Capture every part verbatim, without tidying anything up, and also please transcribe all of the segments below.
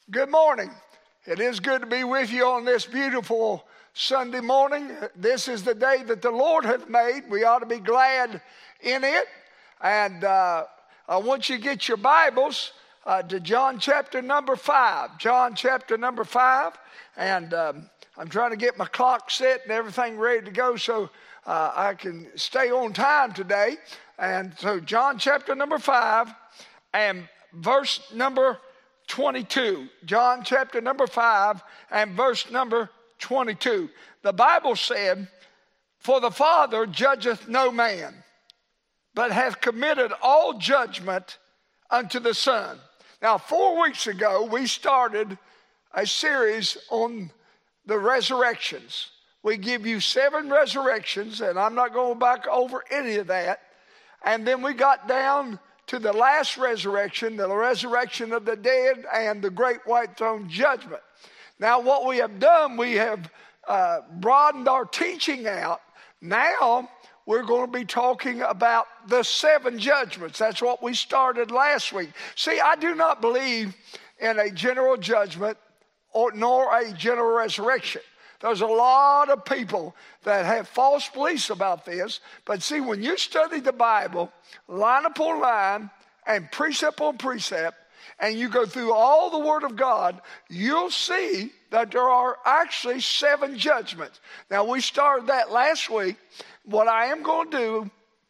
Good morning. It is good to be with you on this beautiful Sunday morning. This is the day that the Lord hath made. We ought to be glad in it. And uh, I want you to get your Bibles uh, to John chapter number five. John chapter number five. And um, I'm trying to get my clock set and everything ready to go so uh, I can stay on time today. And so John chapter number five and verse number twenty-two. John chapter number five and verse number twenty-two. The Bible said, "For the Father judgeth no man, but hath committed all judgment unto the Son." Now, four weeks ago, we started a series on the resurrections. We give you seven resurrections, and I'm not going back over any of that. And then we got down to the last resurrection, the resurrection of the dead and the great white throne judgment. Now what we have done, we have uh, broadened our teaching out. Now we're going to be talking about the seven judgments. That's what we started last week. See, I do not believe in a general judgment or nor a general resurrection. There's a lot of people that have false beliefs about this. But see, when you study the Bible, line upon line and precept on precept, and you go through all the Word of God, you'll see that there are actually seven judgments. Now, we started that last week. What I am going to do,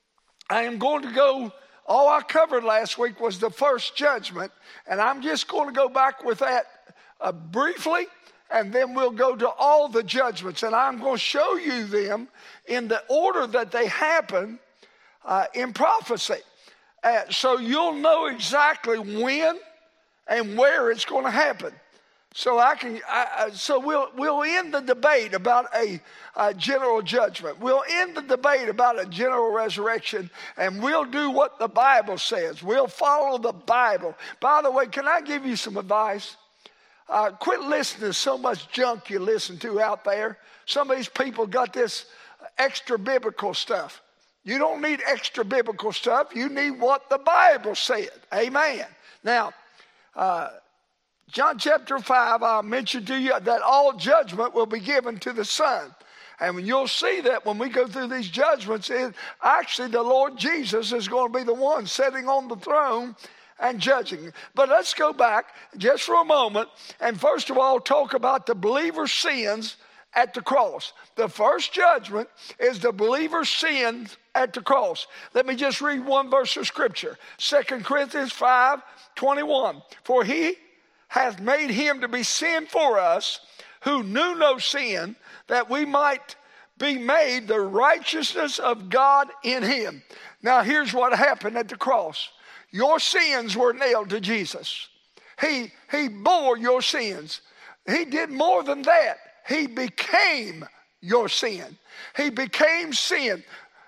I am going to go, all I covered last week was the first judgment, and I'm just going to go back with that uh, briefly. And then we'll go to all the judgments. And I'm going to show you them in the order that they happen uh, in prophecy. Uh, so you'll know exactly when and where it's going to happen. So I can. I, so we'll we'll end the debate about a, a general judgment. We'll end the debate about a general resurrection, and we'll do what the Bible says. We'll follow the Bible. By the way, can I give you some advice? Uh, quit listening to so much junk you listen to out there. Some of these people got this extra biblical stuff. You don't need extra biblical stuff. You need what the Bible said. Amen. Now, uh, John chapter five, I'll mention to you that all judgment will be given to the Son. And when you'll see that when we go through these judgments, it, actually the Lord Jesus is going to be the one sitting on the throne and judging. But let's go back just for a moment and first of all talk about the believer's sins at the cross. The first judgment is the believer's sins at the cross. Let me just read one verse of scripture. Second Corinthians five twenty-one. "For he hath made him to be sin for us who knew no sin, that we might be made the righteousness of God in him." Now here's what happened at the cross. Your sins were nailed to Jesus. He, he bore your sins. He did more than that. He became your sin. He became sin.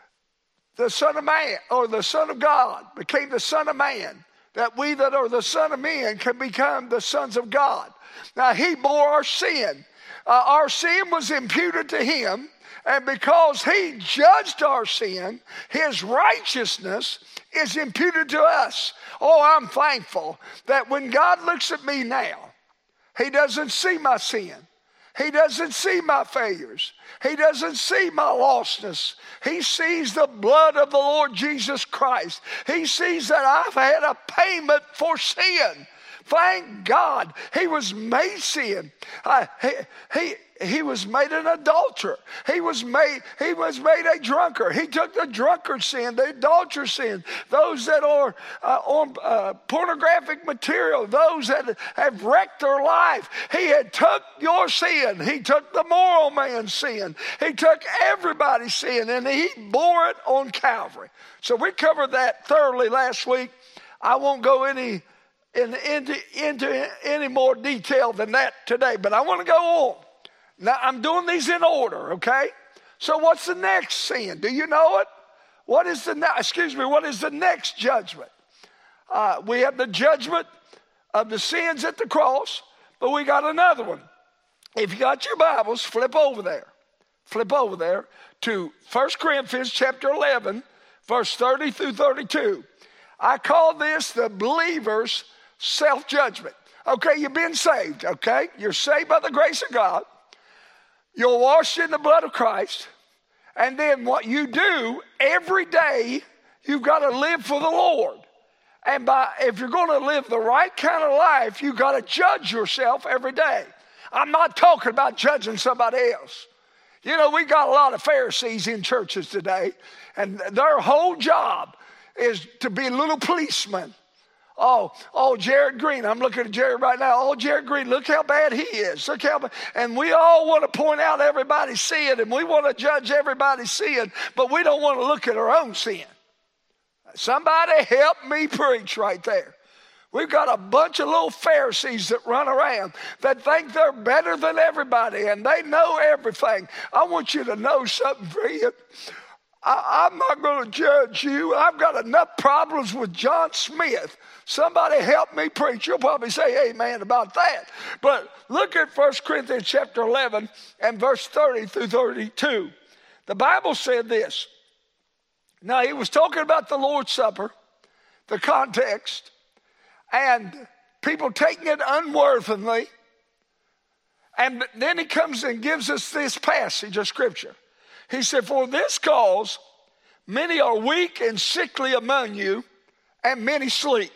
The Son of Man, or the Son of God, became the Son of Man, that we that are the Son of Men can become the sons of God. Now, he bore our sin. Uh, our sin was imputed to him, and because he judged our sin, his righteousness is imputed to us. Oh, I'm thankful that when God looks at me now, he doesn't see my sin. He doesn't see my failures. He doesn't see my lostness. He sees the blood of the Lord Jesus Christ. He sees that I've had a payment for sin. Thank God he was made sin. Uh, he, he, he was made an adulterer. He was made, he was made a drunkard. He took the drunkard sin, the adulterer sin, those that are uh, on uh, pornographic material, those that have wrecked their life. He had took your sin. He took the moral man's sin. He took everybody's sin, and he bore it on Calvary. So we covered that thoroughly last week. I won't go any In, into, into any more detail than that today, but I want to go on. Now, I'm doing these in order, okay? So what's the next sin? Do you know it? What is the, ne- excuse me, what is the next judgment? Uh, we have the judgment of the sins at the cross, but we got another one. If you got your Bibles, flip over there. Flip over there to First Corinthians chapter eleven, verse thirty through thirty-two. I call this the believer's self-judgment. Okay, you've been saved, okay? You're saved by the grace of God. You're washed in the blood of Christ. And then what you do every day, you've got to live for the Lord. And by, if you're going to live the right kind of life, you've got to judge yourself every day. I'm not talking about judging somebody else. You know, we got a lot of Pharisees in churches today, and their whole job is to be little policemen. Oh, oh, Jared Green. I'm looking at Jared right now. Oh, Jared Green, look how bad he is. Look how bad. And we all want to point out everybody's sin, and we want to judge everybody's sin, but we don't want to look at our own sin. Somebody help me preach right there. We've got a bunch of little Pharisees that run around that think they're better than everybody, and they know everything. I want you to know something, friend. I, I'm not going to judge you. I've got enough problems with John Smith. Somebody help me preach. You'll probably say amen about that. But look at First Corinthians chapter eleven and verse thirty through thirty-two. The Bible said this. Now, he was talking about the Lord's Supper, the context, and people taking it unworthily. And then he comes and gives us this passage of Scripture. He said, for this cause, many are weak and sickly among you, and many sleep.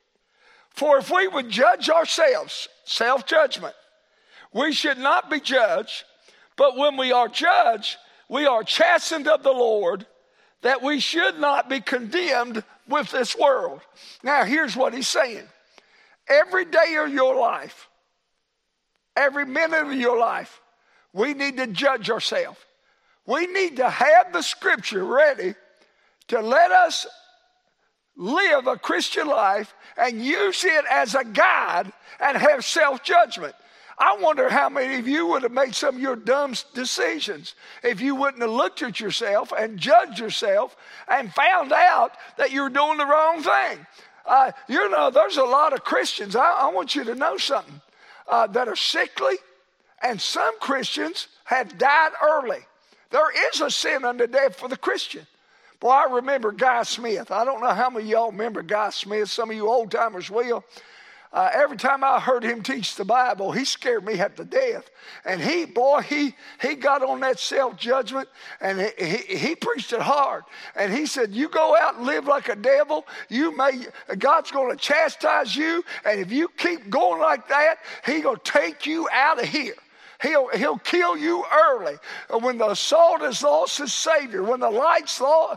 For if we would judge ourselves, self-judgment, we should not be judged, but when we are judged, we are chastened of the Lord, that we should not be condemned with this world. Now, here's what he's saying. Every day of your life, every minute of your life, we need to judge ourselves. We need to have the Scripture ready to let us live a Christian life and use it as a guide and have self-judgment. I wonder how many of you would have made some of your dumb decisions if you wouldn't have looked at yourself and judged yourself and found out that you were doing the wrong thing. Uh, you know, there's a lot of Christians, I, I want you to know something, uh, that are sickly, and some Christians have died early. There is a sin unto death for the Christian. Boy, I remember Guy Smith. I don't know how many of y'all remember Guy Smith. Some of you old-timers will. Uh, every time I heard him teach the Bible, he scared me half to death. And he, boy, he he got on that self-judgment, and he, he, he preached it hard. And he said, you go out and live like a devil, you may, God's going to chastise you, and if you keep going like that, he's going to take you out of here. He'll, he'll kill you early. When the salt has lost his Savior, when the lights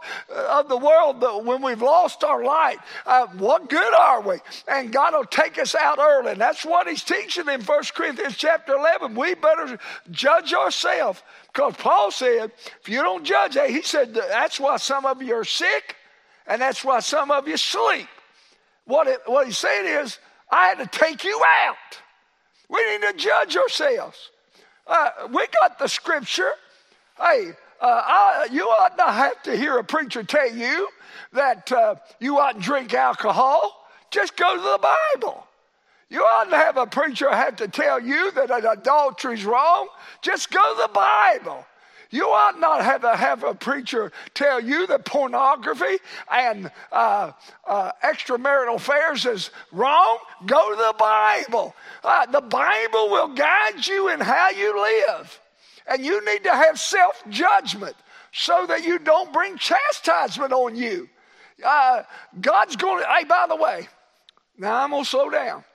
of the world, when we've lost our light, uh, what good are we? And God will take us out early. And that's what he's teaching in First Corinthians chapter eleven. We better judge ourselves. Because Paul said, if you don't judge, he said, that's why some of you are sick, and that's why some of you sleep. What, it, what he's saying is, I had to take you out. We need to judge ourselves. Uh, we got the Scripture. Hey, uh, I, you ought not have to hear a preacher tell you that uh, you oughtn't drink alcohol. Just go to the Bible. You oughtn't have a preacher have to tell you that adultery is wrong. Just go to the Bible. You ought not have to have a preacher tell you that pornography and uh, uh, extramarital affairs is wrong. Go to the Bible. Uh, the Bible will guide you in how you live. And you need to have self-judgment so that you don't bring chastisement on you. Uh, God's going to, hey, by the way, now I'm going to slow down.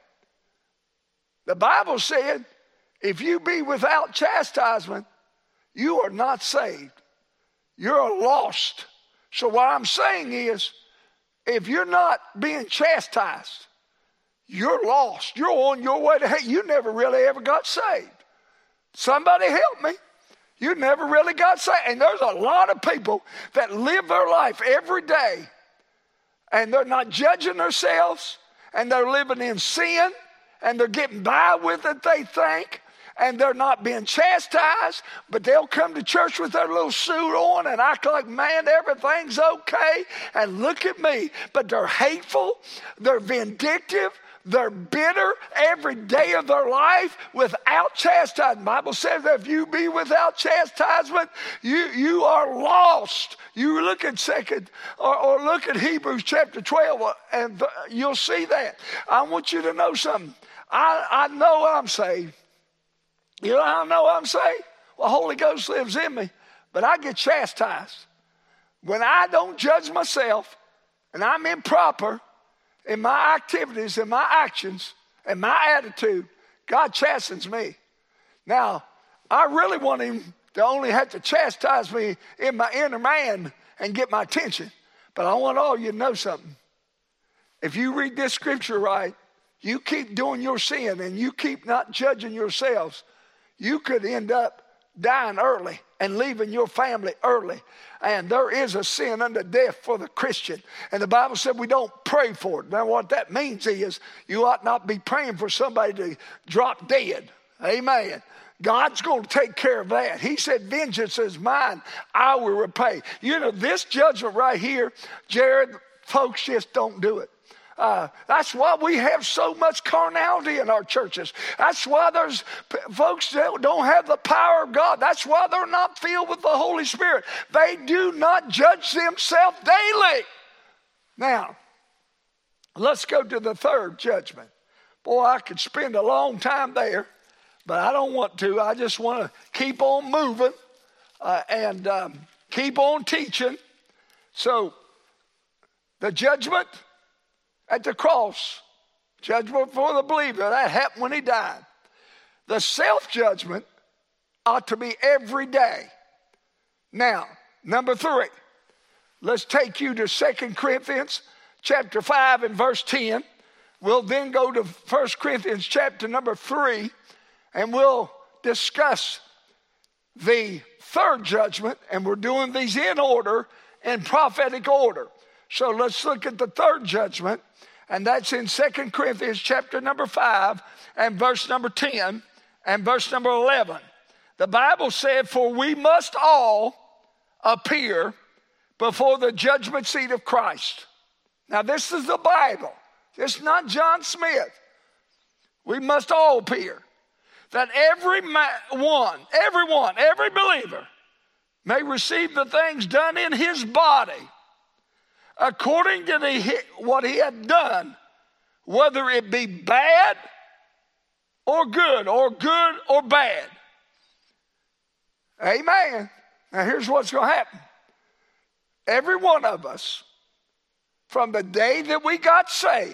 The Bible said, if you be without chastisement, you are not saved. You're lost. So what I'm saying is, if you're not being chastised, you're lost. You're on your way to hell. You never really ever got saved. Somebody help me. You never really got saved. And there's a lot of people that live their life every day, and they're not judging themselves, and they're living in sin, and they're getting by with it, they think. And they're not being chastised, but they'll come to church with their little suit on and act like, man, everything's okay. And look at me. But they're hateful, they're vindictive, they're bitter every day of their life without chastisement. The Bible says that if you be without chastisement, you, you are lost. You look at second, or, or look at Hebrews chapter twelve, and you'll see that. I want you to know something. I, I know I'm saved. You know how I know I'm saved? Well, the Holy Ghost lives in me, but I get chastised. When I don't judge myself and I'm improper in my activities and my actions and my attitude, God chastens me. Now, I really want him to only have to chastise me in my inner man and get my attention. But I want all you to know something. If you read this scripture right, you keep doing your sin and you keep not judging yourselves, you could end up dying early and leaving your family early. And there is a sin unto death for the Christian. And the Bible said we don't pray for it. Now what that means is you ought not be praying for somebody to drop dead. Amen. God's going to take care of that. He said, vengeance is mine, I will repay. You know, this judgment right here, Jared, folks just don't do it. Uh, that's why we have so much carnality in our churches. That's why there's folks that don't have the power of God. That's why they're not filled with the Holy Spirit. They do not judge themselves daily. Now, let's go to the third judgment. Boy, I could spend a long time there, but I don't want to. I just want to keep on moving uh, and um, keep on teaching. So, the judgment at the cross, judgment for the believer, that happened when he died. The self-judgment ought to be every day. Now, number three, let's take you to Second Corinthians chapter five and verse ten. We'll then go to First Corinthians chapter number three, and we'll discuss the third judgment, and we're doing these in order, in prophetic order. So let's look at the third judgment, and that's in Second Corinthians chapter number five and verse number ten and verse number eleven. The Bible said, for we must all appear before the judgment seat of Christ. Now this is the Bible. It's not John Smith. We must all appear. That every one, everyone, every believer may receive the things done in his body according to the, what he had done, whether it be bad or good, or good or bad. Amen. Now here's what's going to happen. Every one of us, from the day that we got saved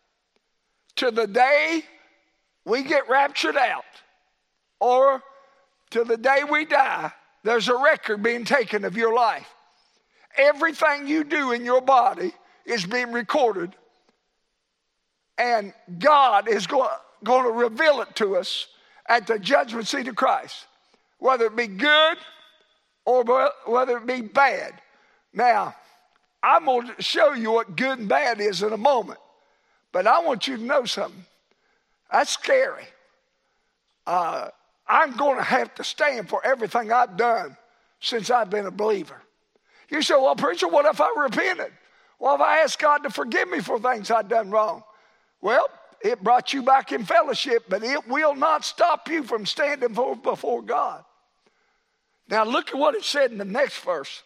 to the day we get raptured out, or to the day we die, there's a record being taken of your life. Everything you do in your body is being recorded, and God is going, going to reveal it to us at the judgment seat of Christ, whether it be good or whether it be bad. Now, I'm going to show you what good and bad is in a moment, but I want you to know something. That's scary. Uh, I'm going to have to stand for everything I've done since I've been a believer. You say, well, preacher, what if I repented? Well, if I asked God to forgive me for things I've done wrong? Well, it brought you back in fellowship, but it will not stop you from standing for, before God. Now, look at what it said in the next verse.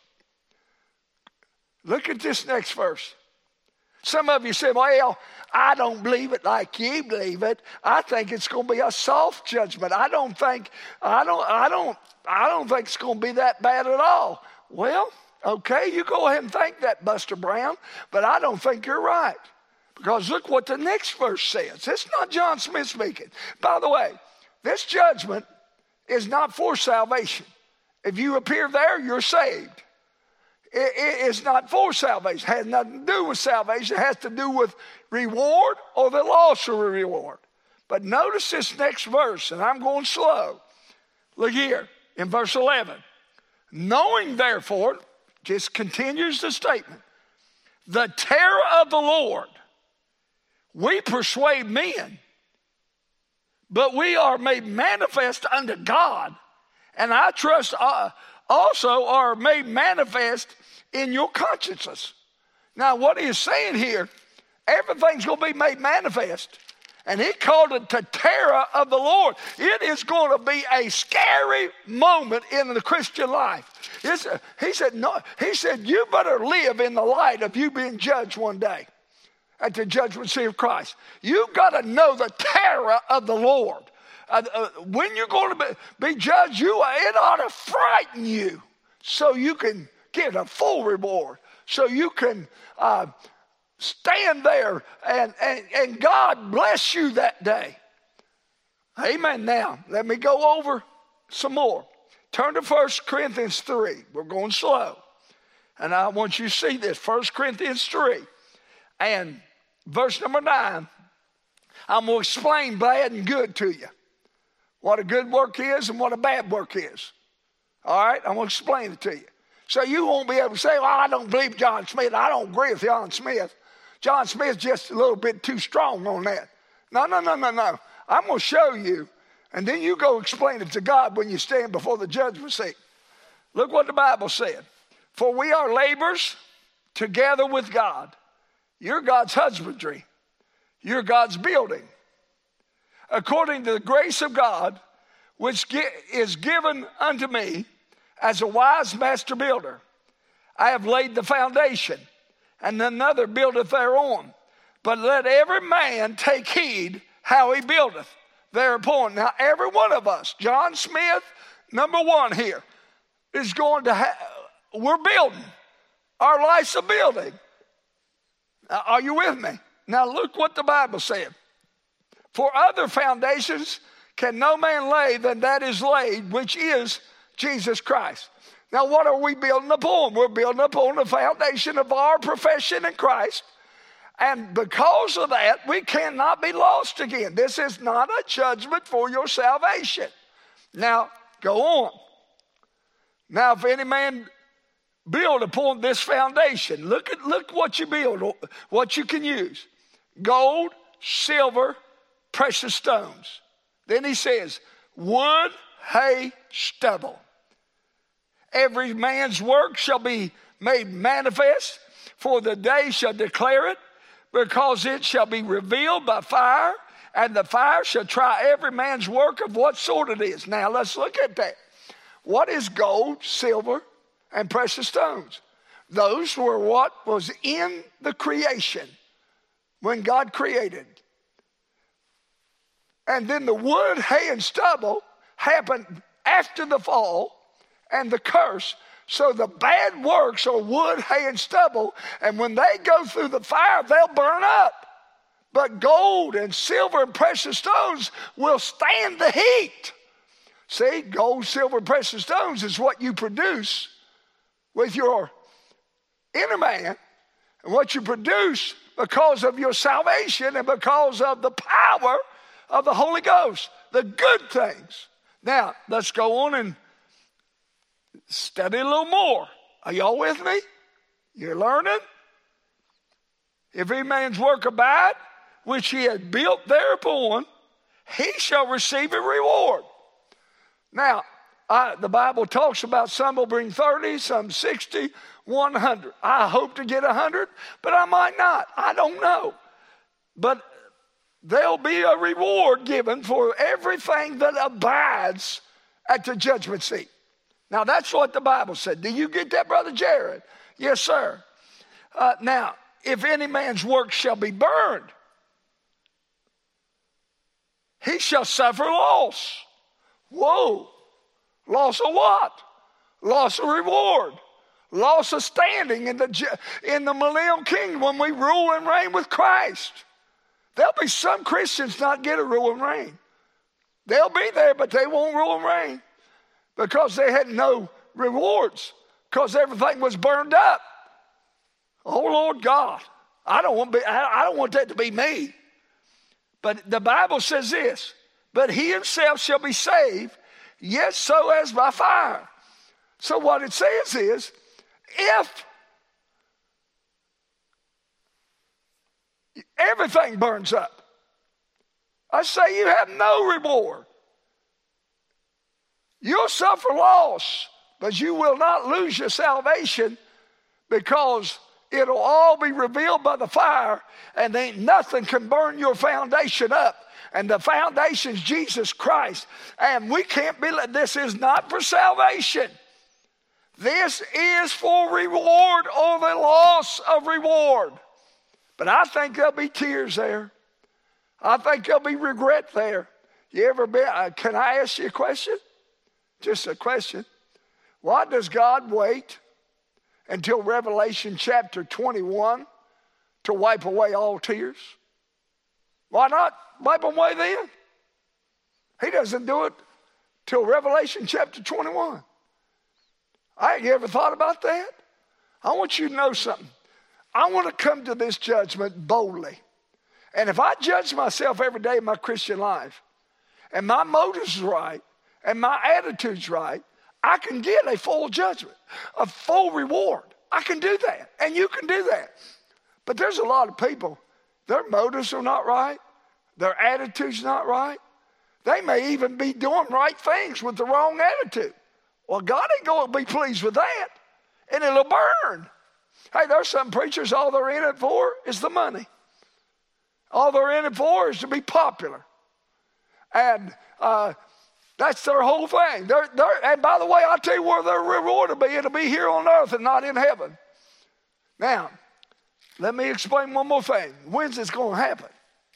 Look at this next verse. Some of you say, well, I don't believe it like you believe it. I think it's going to be a soft judgment. I don't think, I don't, I don't, I don't think it's going to be that bad at all. Well, okay, you go ahead and think that, Buster Brown, but I don't think you're right. Because look what the next verse says. It's not John Smith speaking. By the way, this judgment is not for salvation. If you appear there, you're saved. It, it, it's not for salvation. It has nothing to do with salvation. It has to do with reward or the loss of a reward. But notice this next verse, and I'm going slow. Look here in verse eleven. Knowing, therefore, just continues the statement, the terror of the Lord, we persuade men, but we are made manifest unto God, and I trust uh, also are made manifest in your consciences. Now, what he is saying here, everything's going to be made manifest. And he called it the terror of the Lord. It is going to be a scary moment in the Christian life. It's, he said, no, he said, you better live in the light of you being judged one day. at the judgment seat of Christ. You've got to know the terror of the Lord. Uh, uh, when you're going to be, be judged, you, it ought to frighten you so you can get a full reward, so you can uh, stand there and, and, and God bless you that day. Amen. Now, let me go over some more. Turn to First Corinthians three. We're going slow. And I want you to see this. First Corinthians three. And verse number nine. I'm going to explain bad and good to you. What a good work is and what a bad work is. All right? I'm going to explain it to you. So you won't be able to say, well, I don't believe John Smith. I don't agree with John Smith. John Smith's just a little bit too strong on that. No, no, no, no, no. I'm going to show you, and then you go explain it to God when you stand before the judgment seat. Look what the Bible said. For we are laborers together with God. You're God's husbandry. You're God's building. According to the grace of God, which is given unto me as a wise master builder, I have laid the foundation, and another buildeth thereon. But let every man take heed how he buildeth thereupon. Now, every one of us, John Smith, number one here, is going to have, we're building. Our life's a building. Now, are you with me? Now, look what the Bible said. For other foundations can no man lay than that is laid, which is Jesus Christ. Now, what are we building upon? We're building upon the foundation of our profession in Christ. And because of that, we cannot be lost again. This is not a judgment for your salvation. Now, go on. Now, if any man build upon this foundation, look at look what you build, what you can use. Gold, silver, precious stones. Then he says, wood, hay, stubble. Every man's work shall be made manifest, for the day shall declare it, because it shall be revealed by fire, and the fire shall try every man's work of what sort it is. Now let's look at that. What is gold, silver, and precious stones? Those were what was in the creation when God created. And then the wood, hay, and stubble happened after the fall and the curse. So the bad works are wood, hay, and stubble. And when they go through the fire, they'll burn up. But gold and silver and precious stones will stand the heat. See, gold, silver, and precious stones is what you produce with your inner man. And what you produce because of your salvation and because of the power of the Holy Ghost. The good things. Now, let's go on and study a little more. Are y'all with me? You're learning? If any man's work abide, which he had built thereupon, he shall receive a reward. Now, I, the Bible talks about some will bring thirty, some sixty, one hundred. I hope to get one hundred, but I might not. I don't know. But there'll be a reward given for everything that abides at the judgment seat. Now, that's what the Bible said. Do you get that, Brother Jared? Yes, sir. Uh, now, if any man's work shall be burned, he shall suffer loss. Whoa. Loss of what? Loss of reward. Loss of standing in the, in the millennial kingdom when we rule and reign with Christ. There'll be some Christians not get a rule and reign. They'll be there, but they won't rule and reign because they had no rewards because everything was burned up. Oh, Lord God, I don't want to be, I don't want that to be me. But the Bible says this, but he himself shall be saved, yet so as by fire. So what it says is, if everything burns up, I say you have no reward. You'll suffer loss, but you will not lose your salvation because it'll all be revealed by the fire, and ain't nothing can burn your foundation up. And the foundation's Jesus Christ. And we can't be, this is not for salvation. This is for reward or the loss of reward. But I think there'll be tears there. I think there'll be regret there. You ever been, uh, can I ask you a question? Just a question. Why does God wait until Revelation chapter twenty-one to wipe away all tears? Why not wipe them away then? He doesn't do it till Revelation chapter twenty-one. I, you ever thought about that? I want you to know something. I want to come to this judgment boldly. And if I judge myself every day of my Christian life, and my motives are right, and my attitude's right, I can get a full judgment, a full reward. I can do that, and you can do that. But there's a lot of people, their motives are not right, their attitude's not right. They may even be doing right things with the wrong attitude. Well, God ain't going to be pleased with that, and it'll burn. Hey, there's some preachers, all they're in it for is the money. All they're in it for is to be popular. And uh, that's their whole thing. They're, they're, and by the way, I'll tell you where their reward will be. It'll be here on earth and not in heaven. Now, let me explain one more thing. When's this going to happen?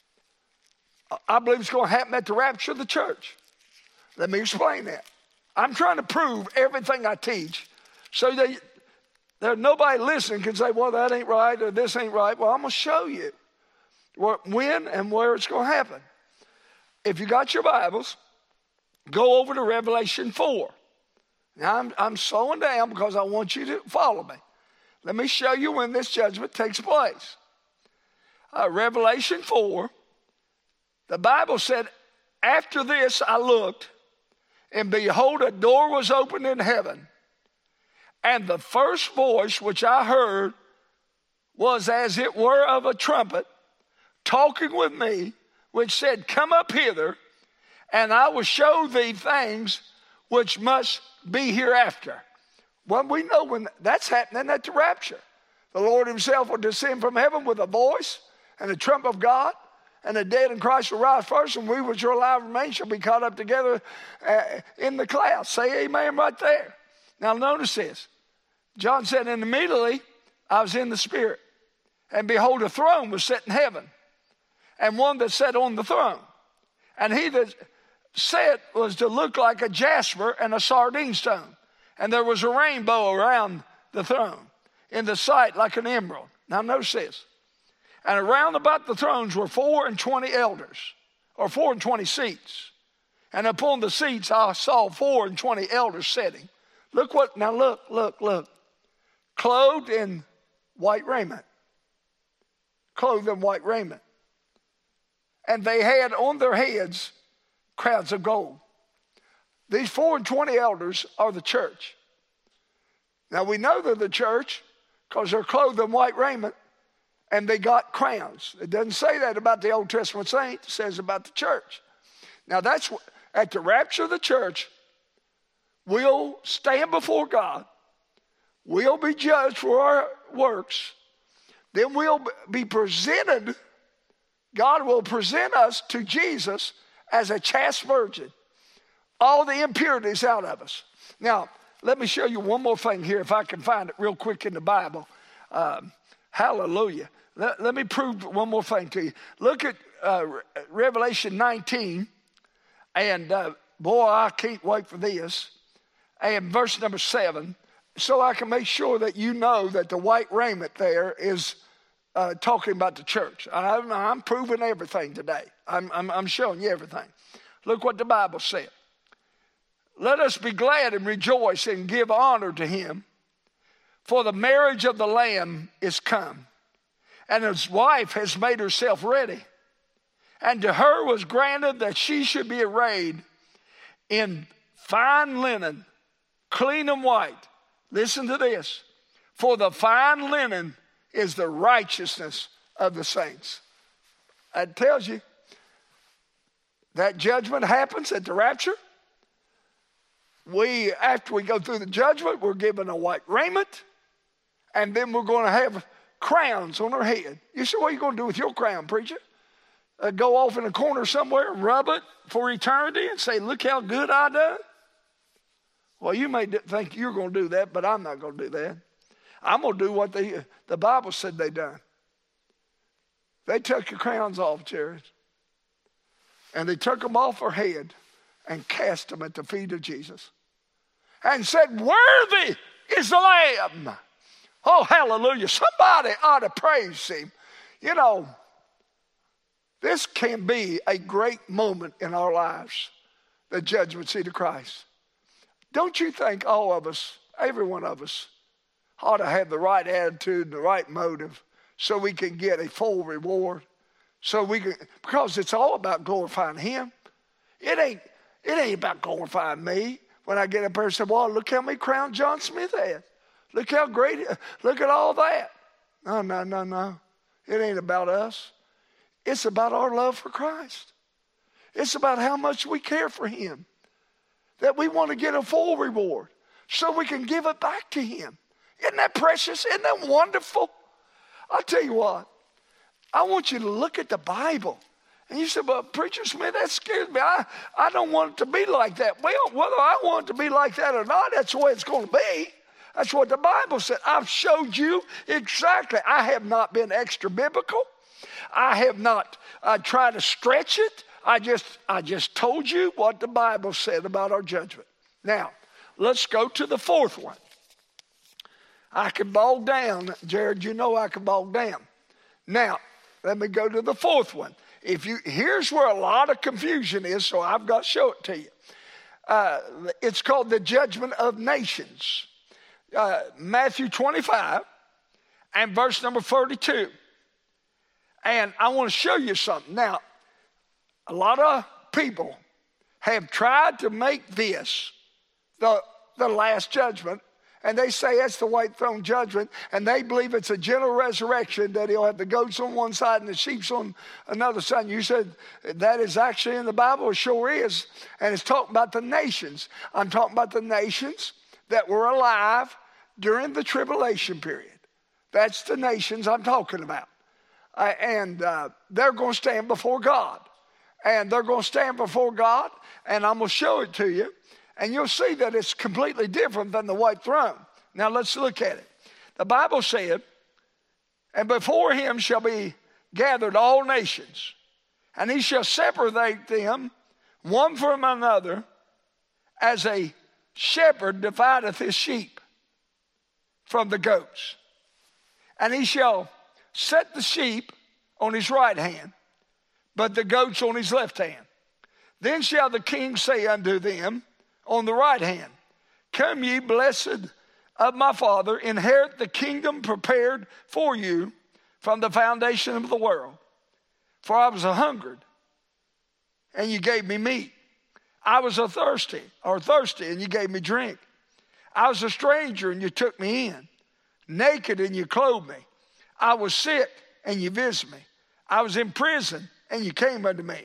I believe it's going to happen at the rapture of the church. Let me explain that. I'm trying to prove everything I teach so that there's nobody listening can say, well, that ain't right or this ain't right. Well, I'm going to show you when and where it's going to happen. If you got your Bibles, go over to Revelation four. Now, I'm, I'm slowing down because I want you to follow me. Let me show you when this judgment takes place. Uh, Revelation four, the Bible said, after this I looked, and behold, a door was opened in heaven. And the first voice which I heard was as it were of a trumpet, talking with me, which said, come up hither, and I will show thee things which must be hereafter. Well, we know when that's happening at the rapture. The Lord himself will descend from heaven with a voice and the trump of God, and the dead in Christ will rise first, and we which are alive remain shall be caught up together uh, in the clouds. Say amen right there. Now notice this. John said, and immediately I was in the Spirit, and behold, a throne was set in heaven, and one that sat on the throne. And he that sat was to look like a jasper and a sardine stone. And there was a rainbow around the throne, in the sight like an emerald. Now notice this. And around about the thrones were four and twenty elders, or four and twenty seats. And upon the seats I saw four and twenty elders sitting. Look what, now look, look, look. Clothed in white raiment. Clothed in white raiment. And they had on their heads crowns of gold. These four and twenty elders are the church. Now we know they're the church because they're clothed in white raiment and they got crowns. It doesn't say that about the Old Testament saints. It says about the church. Now that's what, at the rapture of the church, we'll stand before God. We'll be judged for our works. Then we'll be presented, God will present us to Jesus as a chaste virgin. All the impurities out of us. Now, let me show you one more thing here, if I can find it real quick in the Bible. Um, hallelujah. Let, let me prove one more thing to you. Look at uh, Revelation nineteen, and uh, boy, I can't wait for this. And verse number seven, so I can make sure that you know that the white raiment there is uh, talking about the church. I'm, I'm proving everything today. I'm, I'm, I'm showing you everything. Look what the Bible said. Let us be glad and rejoice and give honor to him, for the marriage of the Lamb is come, and his wife has made herself ready. And to her was granted that she should be arrayed in fine linen, clean and white. Listen to this. For the fine linen is the righteousness of the saints. That tells you that judgment happens at the rapture. We, after we go through the judgment, we're given a white raiment, and then we're going to have crowns on our head. You say, what are you going to do with your crown, preacher? Uh, go off in a corner somewhere and rub it for eternity and say, look how good I done? Well, you may think you're going to do that, but I'm not going to do that. I'm going to do what they, the Bible said they done. They took the crowns off, Jared. And they took them off her head and cast them at the feet of Jesus. And said, worthy is the Lamb. Oh, hallelujah. Somebody ought to praise him. You know, this can be a great moment in our lives, the judgment seat of Christ. Don't you think all of us, every one of us, ought to have the right attitude and the right motive so we can get a full reward? So we can, because it's all about glorifying him. It ain't, it ain't about glorifying me. When I get up there and say, well, look how many crowns John Smith had. Look how great, look at all that. No, no, no, no. It ain't about us. It's about our love for Christ. It's about how much we care for him. That we want to get a full reward so we can give it back to him. Isn't that precious? Isn't that wonderful? I'll tell you what. I want you to look at the Bible. And you said, well, Preacher Smith, that scares me. I, I don't want it to be like that. Well, whether I want it to be like that or not, that's the way it's going to be. That's what the Bible said. I've showed you exactly. I have not been extra biblical. I have not uh, tried to stretch it. I just, I just told you what the Bible said about our judgment. Now, let's go to the fourth one. I can bog down. Jared, you know I can bog down. Now, let me go to the fourth one. If you, here's where a lot of confusion is, so I've got to show it to you. Uh, it's called the judgment of nations. Uh, Matthew twenty-five and verse number thirty-two. And I want to show you something. Now, a lot of people have tried to make this the, the last judgment. And they say that's the white throne judgment. And they believe it's a general resurrection, that he'll have the goats on one side and the sheep on another side. And you said that is actually in the Bible. It sure is. And it's talking about the nations. I'm talking about the nations that were alive during the tribulation period. That's the nations I'm talking about. Uh, and uh, they're going to stand before God. And they're going to stand before God. And I'm going to show it to you. And you'll see that it's completely different than the white throne. Now let's look at it. The Bible said, and before him shall be gathered all nations, and he shall separate them one from another, as a shepherd divideth his sheep from the goats. And he shall set the sheep on his right hand, but the goats on his left hand. Then shall the king say unto them on the right hand, come ye blessed of my Father, inherit the kingdom prepared for you from the foundation of the world. For I was a hungered, and you gave me meat. I was a thirsty, or thirsty, and you gave me drink. I was a stranger, and you took me in. Naked, and you clothed me. I was sick, and you visited me. I was in prison, and you came unto me.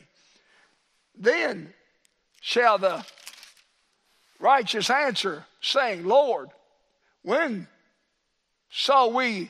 Then shall the righteous answer, saying, Lord, when saw we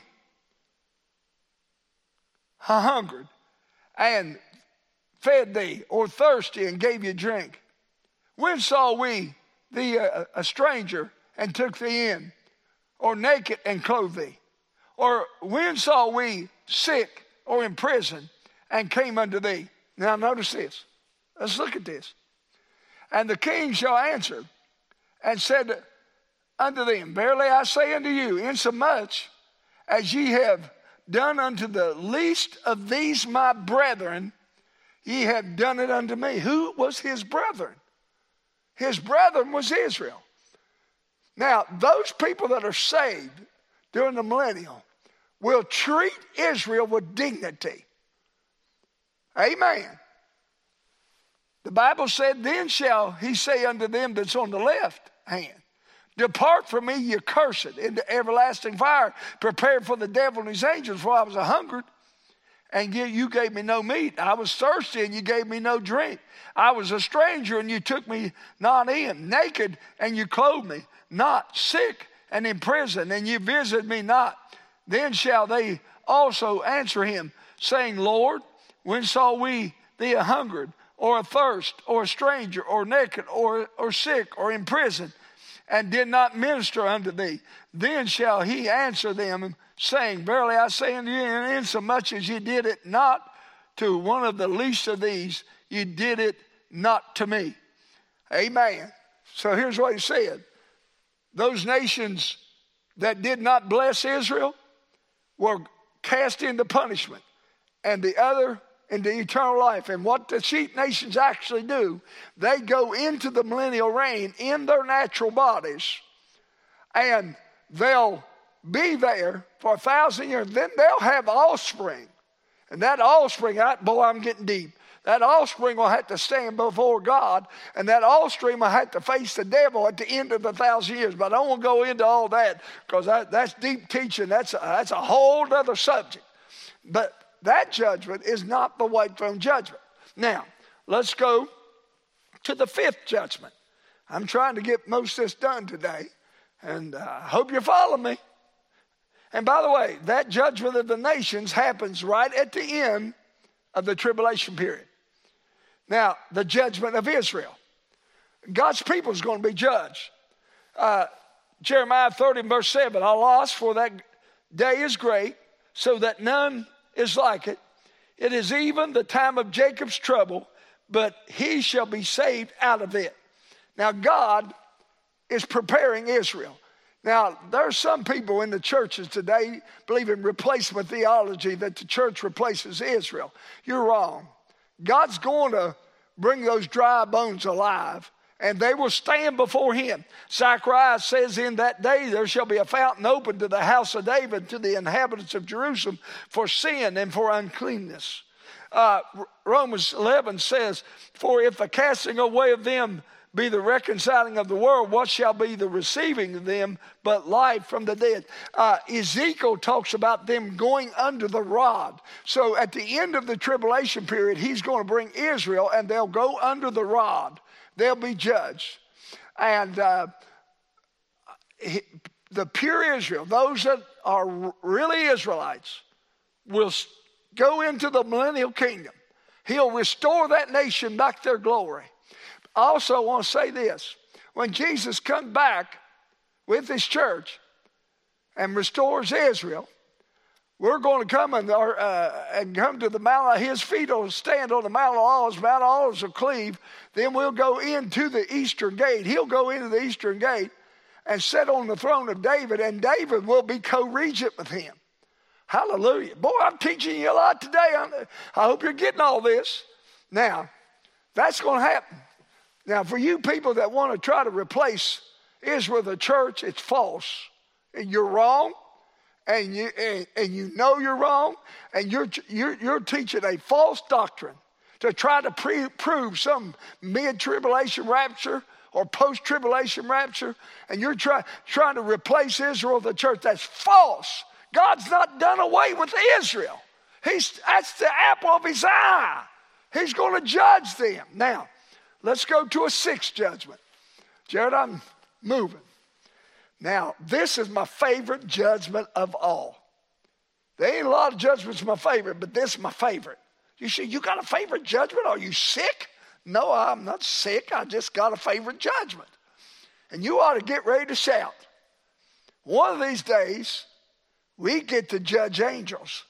a hungered and fed thee, or thirsty and gave you drink? When saw we thee a, a stranger and took thee in, or naked and clothed thee? Or when saw we sick or in prison and came unto thee? Now notice this. Let's look at this. And the king shall answer and said unto them, verily I say unto you, insomuch as ye have done unto the least of these my brethren, ye have done it unto me. Who was his brethren? His brethren was Israel. Now, those people that are saved during the millennium will treat Israel with dignity. Amen. The Bible said, then shall he say unto them that's on the left hand, depart from me, ye cursed, into everlasting fire, prepared for the devil and his angels. For I was a hungered, and you gave me no meat. I was thirsty, and you gave me no drink. I was a stranger, and you took me not in. Naked, and you clothed me not. Sick, and in prison, and you visited me not. Then shall they also answer him, saying, Lord, when saw we thee a hungered, or athirst, or a stranger, or naked, or, or sick, or in prison, and did not minister unto thee? Then shall he answer them, saying, verily I say unto you, insomuch as ye did it not to one of the least of these, you did it not to me. Amen. So here's what he said. Those nations that did not bless Israel were cast into punishment, and the other into eternal life. And what the sheep nations actually do, they go into the millennial reign in their natural bodies, and they'll be there for a thousand years. Then they'll have offspring. And that offspring, boy, I'm getting deep. That offspring will have to stand before God, and that offspring will have to face the devil at the end of the thousand years. But I don't want to go into all that, because that, that's deep teaching. That's a, that's a whole other subject. But that judgment is not the white throne judgment. Now, let's go to the fifth judgment. I'm trying to get most of this done today, and I uh, hope you follow me. And by the way, that judgment of the nations happens right at the end of the tribulation period. Now, the judgment of Israel. God's people is going to be judged. Uh, Jeremiah thirty verse seven, Alas, for that day is great, so that none is like it. It is even the time of Jacob's trouble, but he shall be saved out of it. Now, God is preparing Israel. Now, there are some people in the churches today believe in replacement theology, that the church replaces Israel. You're wrong. God's going to bring those dry bones alive, and they will stand before him. Zechariah says, in that day there shall be a fountain opened to the house of David, to the inhabitants of Jerusalem, for sin and for uncleanness. Uh, Romans eleven says, for if the casting away of them be the reconciling of the world, what shall be the receiving of them but life from the dead? Uh, Ezekiel talks about them going under the rod. So at the end of the tribulation period, he's going to bring Israel, and they'll go under the rod. They'll be judged. And uh, he, the pure Israel, those that are really Israelites, will go into the millennial kingdom. He'll restore that nation back their glory. I also want to say this. When Jesus comes back with his church and restores Israel, we're going to come and, uh, and come to the Mount. His feet will stand on the Mount of Olives. Mount of Olives will cleave. Then we'll go into the eastern gate. He'll go into the eastern gate and sit on the throne of David, and David will be co-regent with him. Hallelujah. Boy, I'm teaching you a lot today. I hope you're getting all this. Now, that's going to happen. Now, for you people that want to try to replace Israel, the church, it's false. And you're wrong. And you, and, and you know you're wrong. And you're, you're, you're teaching a false doctrine to try to pre- prove some mid-tribulation rapture or post-tribulation rapture. And you're try, trying to replace Israel, the church. That's false. God's not done away with Israel. He's, that's the apple of his eye. He's going to judge them. Now, let's go to a sixth judgment. Jared, I'm moving. Now, this is my favorite judgment of all. There ain't a lot of judgments my favorite, but this is my favorite. You say, you got a favorite judgment? Are you sick? No, I'm not sick. I just got a favorite judgment. And you ought to get ready to shout. One of these days, we get to judge angels.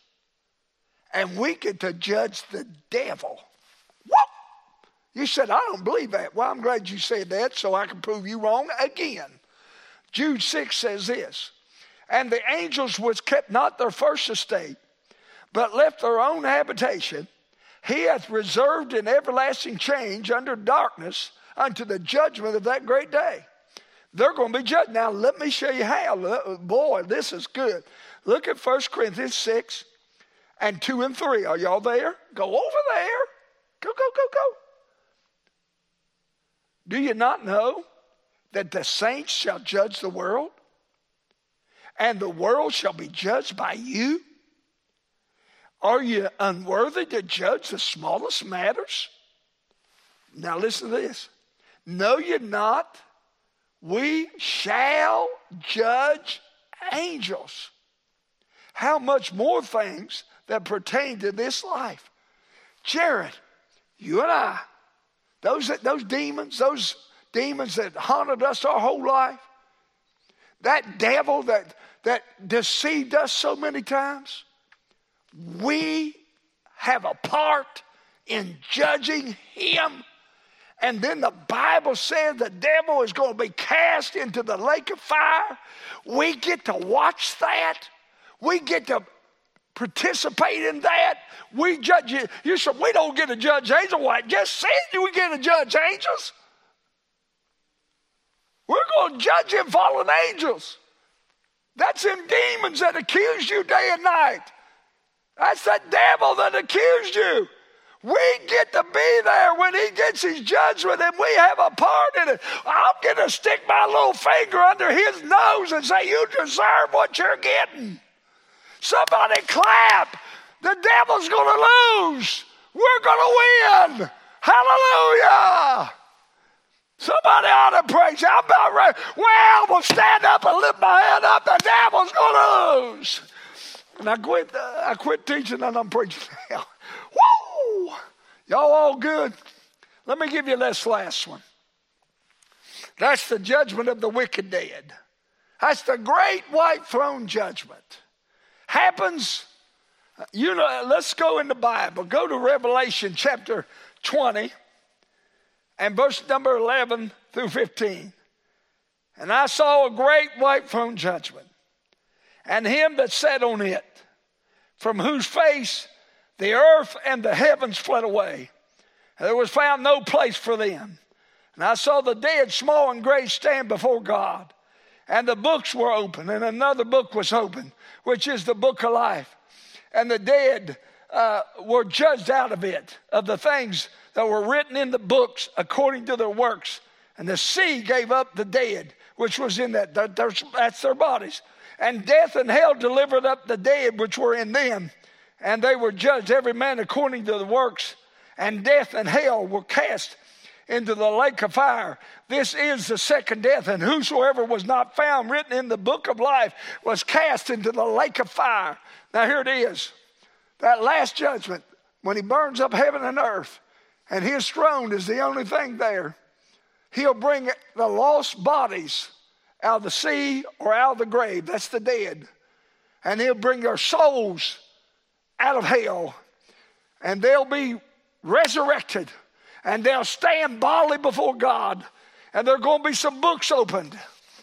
And we get to judge the devil. What? You said, I don't believe that. Well, I'm glad you said that so I can prove you wrong again. Jude six says this, and the angels which kept not their first estate, but left their own habitation, he hath reserved in everlasting change under darkness unto the judgment of that great day. They're going to be judged. Now, let me show you how. Boy, this is good. Look at First Corinthians six and two and three. Are y'all there? Go over there. Go, go, go, go. Do you not know that the saints shall judge the world, and the world shall be judged by you? Are you unworthy to judge the smallest matters? Now listen to this. Know ye not, we shall judge angels. How much more things that pertain to this life? Jared, you and I, those, those demons, those demons that haunted us our whole life, that devil that that deceived us so many times? We have a part in judging him. And then the Bible says the devil is going to be cast into the lake of fire. We get to watch that. We get to participate in that. We judge you. You said we don't get to judge angels. Well, I just said we get to judge angels. We're going to judge them fallen angels. That's them demons that accuse you day and night. That's the devil that accused you. We get to be there when he gets his judgment, and we have a part in it. I'm going to stick my little finger under his nose and say, you deserve what you're getting. Somebody clap. The devil's going to lose. We're going to win. Hallelujah. Somebody ought to praise. I'm about ready. Well, we'll stand up and lift my hand up. The devil's going to lose. And I quit, uh, I quit teaching and I'm preaching now. Woo! Y'all all good? Let me give you this last one. That's the judgment of the wicked dead. That's the great white throne judgment. Happens, you know, let's go in the Bible. Go to Revelation chapter twenty and verse number eleven through fifteen. And I saw a great white throne judgment, and him that sat on it, from whose face the earth and the heavens fled away. And there was found no place for them. And I saw the dead, small and great, stand before God. And the books were open, and another book was open, which is the book of life. And the dead uh, were judged out of it, of the things that were written in the books according to their works. And the sea gave up the dead, which was in that. That's their bodies. And death and hell delivered up the dead which were in them. And they were judged every man according to the works. And death and hell were cast into the lake of fire. This is the second death. And whosoever was not found written in the book of life was cast into the lake of fire. Now here it is. That last judgment, when he burns up heaven and earth, and his throne is the only thing there, he'll bring the lost bodies out of the sea or out of the grave. That's the dead. And he'll bring their souls out of hell. And they'll be resurrected. And they'll stand bodily before God. And there are going to be some books opened.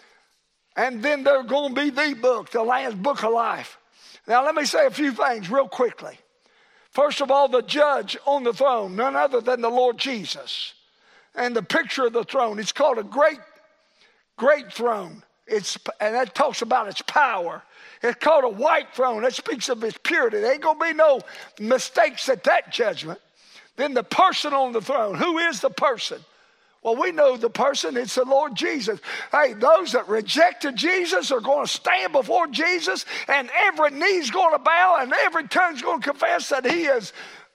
And then there's going to be the book, the Lamb's Book of Life. Now let me say a few things real quickly. First of all, the judge on the throne, none other than the Lord Jesus. And the picture of the throne, it's called a great, great throne. It's, and that talks about its power. It's called a white throne. That speaks of its purity. There ain't going to be no mistakes at that judgment. Then the person on the throne. Who is the person? Well, we know the person. It's the Lord Jesus. Hey, those that rejected Jesus are going to stand before Jesus, and every knee's going to bow, and every tongue's going to confess that he is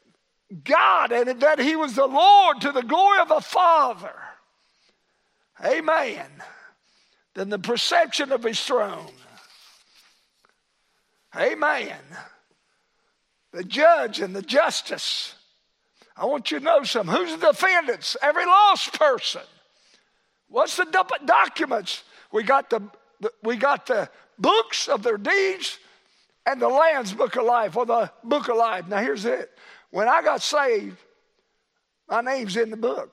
God and that he was the Lord to the glory of the Father. Amen. Then the perception of his throne. Amen. The judge and the justice. I want you to know something. Who's the defendants? Every lost person. What's the do- documents? We got the, the we got the books of their deeds and the Lamb's Book of Life, or the Book of Life. Now here's it. When I got saved, my name's in the book.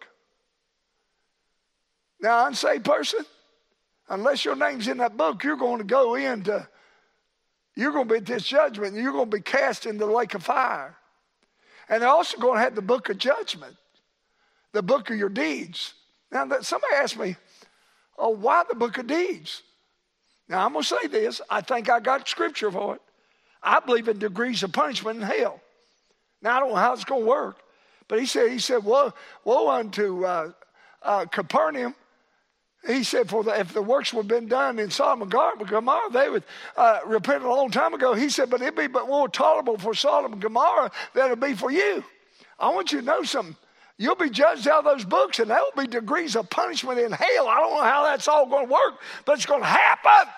Now, unsaved person, unless your name's in that book, you're going to go into, you're going to be at this judgment, and you're going to be cast into the lake of fire. And they're also going to have the book of judgment, the book of your deeds. Now, that, somebody asked me, oh, why the book of deeds? Now, I'm going to say this. I think I got scripture for it. I believe in degrees of punishment in hell. Now, I don't know how it's going to work. But he said, he said, woe, woe unto uh, uh, Capernaum. He said, for the, if the works would have been done in Sodom and Gomorrah, they would uh, repent a long time ago. He said, but it'd be but more tolerable for Sodom and Gomorrah than it'll be for you. I want you to know something. You'll be judged out of those books, and there will be degrees of punishment in hell. I don't know how that's all going to work, but it's going to happen.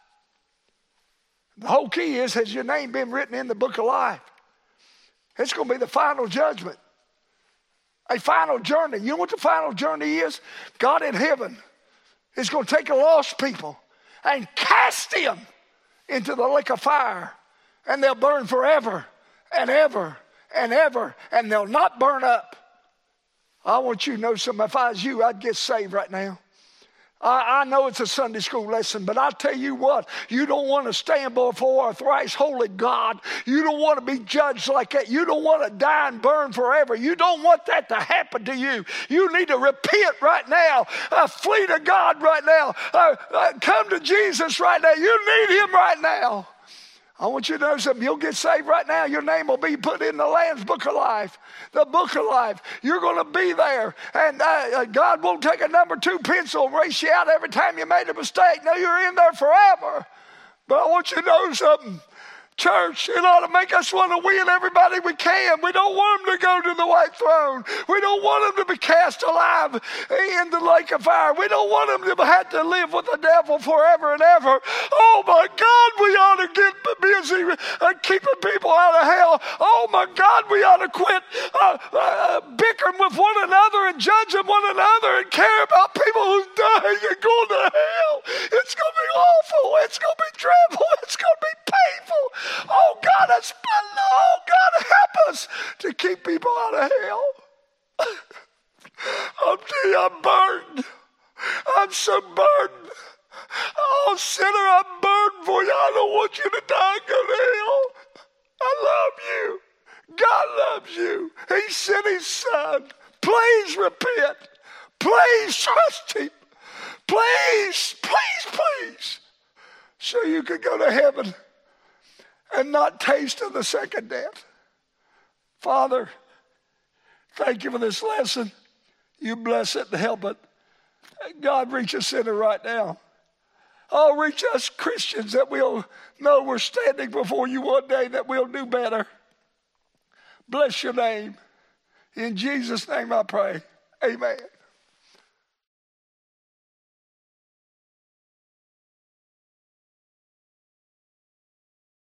The whole key is, has your name been written in the book of life? It's going to be the final judgment. A final journey. You know what the final journey is? God in heaven is going to take a lost people and cast them into the lake of fire, and they'll burn forever and ever and ever, and they'll not burn up. I want you to know something. If I was you, I'd get saved right now. I, I know it's a Sunday school lesson, but I tell you what, you don't want to stand before a thrice holy God. You don't want to be judged like that. You don't want to die and burn forever. You don't want that to happen to you. You need to repent right now. Uh, flee to God right now. Uh, uh, come to Jesus right now. You need him right now. I want you to know something. You'll get saved right now. Your name will be put in the Lamb's Book of Life. The Book of Life. You're going to be there. And uh, God won't take a number two pencil and race you out every time you made a mistake. No, you're in there forever. But I want you to know something. Church, it ought to make us want to win everybody we can. We don't want them to go to the white throne. We don't want them to be cast alive in the lake of fire. We don't want them to have to live with the devil forever and ever. Oh my God, we ought to get busy uh, keeping people out of hell. Oh my God, we ought to quit uh, uh, bickering with one another and judging one another and care about people who's dying and going to hell. It's going to be awful. It's going to be dreadful. It's going to be painful. Oh God, it's, oh God, help us to keep people out of hell. I'm telling you, I'm burdened. I'm so burdened. Oh, sinner, I'm burdened for you. I don't want you to die and go to hell. I love you. God loves you. He sent his son. Please repent. Please trust him. Please, please, please. So you can go to heaven and not taste of the second death. Father, thank you for this lesson. You bless it and help it. God, reach a sinner right now. Oh, reach us Christians that we'll know we're standing before you one day, that we'll do better. Bless your name. In Jesus' name I pray. Amen.